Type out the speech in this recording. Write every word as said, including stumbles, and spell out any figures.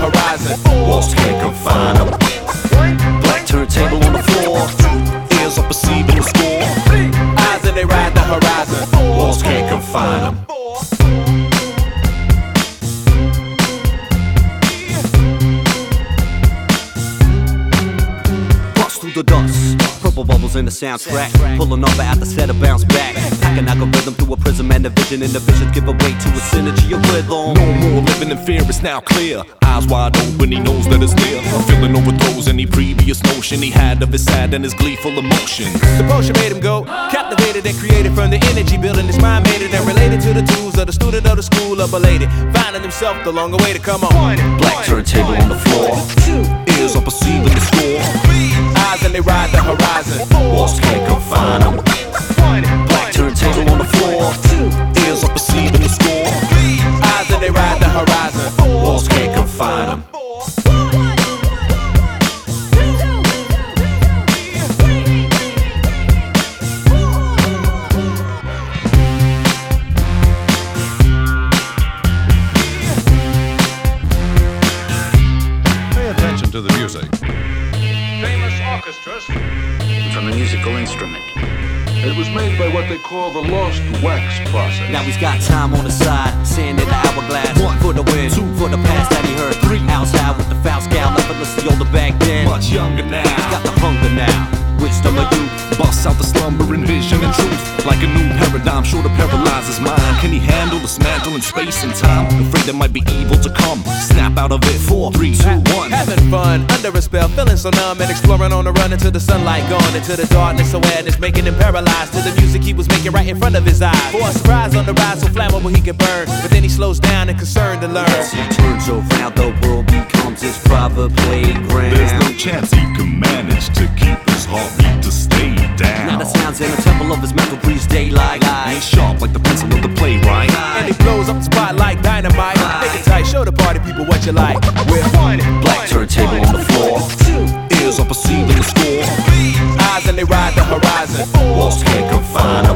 horizon. Walls can't confine them. Black turntable on the floor. Ears are perceiving the score. Eyes and they ride the horizon. Walls can't confine them. Through the dust, purple bubbles in the soundtrack, pulling off at the set of bounce back, packing algorithm through a prism and a vision, and the vision give away to a synergy of rhythm. No more living in fear, it's now clear. Eyes wide open, he knows that it's near. A feeling overthrows any previous notion he had of his sad and his gleeful emotion. The potion made him go, captivated and created from the energy building his mind made it and related to the tools of the student of the school of belated, finding himself the longer way to come on. Black turntable on the floor, ears are perceiving the score. Eyes and they ride the horizon. Walls can't confine them. Black turntable on the floor. Ears are perceiving the score. Eyes and they ride the horizon. Walls can't confine them. Pay attention to the music. From a musical instrument. It was made by what they call the lost wax process. Now he's got time on his side, sand in the hourglass. One for the win, two for the past that he heard. Three hours high with the foul scowl, effortlessly older back then. Much younger now, he's got the hunger now. Wisdom of youth, busts out the slumbering vision and truth. Like a new paradigm, sure to paralyze his mind. Can he handle this mantle in space and time? Afraid there might be evil to come. Snap out of it, four, three, two, one. Having fun, under a spell, feeling so numb and exploring on the run into the sunlight. Gone into the darkness, awareness, making him paralyzed to the music he was making right in front of his eyes. For a surprise on the rise, so flammable he can burn. But then he slows down and concerned to learn. As he turns around, the world becomes his private playground. There's no chance he can manage to keep his heartbeat to stay down. Now the sounds in the temple of his mental breeze daylight. Ain't sharp like the pencil of the playwright. And he blows up the spot like dynamite. Make it tight, show the party people what you like. With one black turntable on the floor. Ears are perceiving the score. Eyes and they ride the horizon. Walls can't confine them.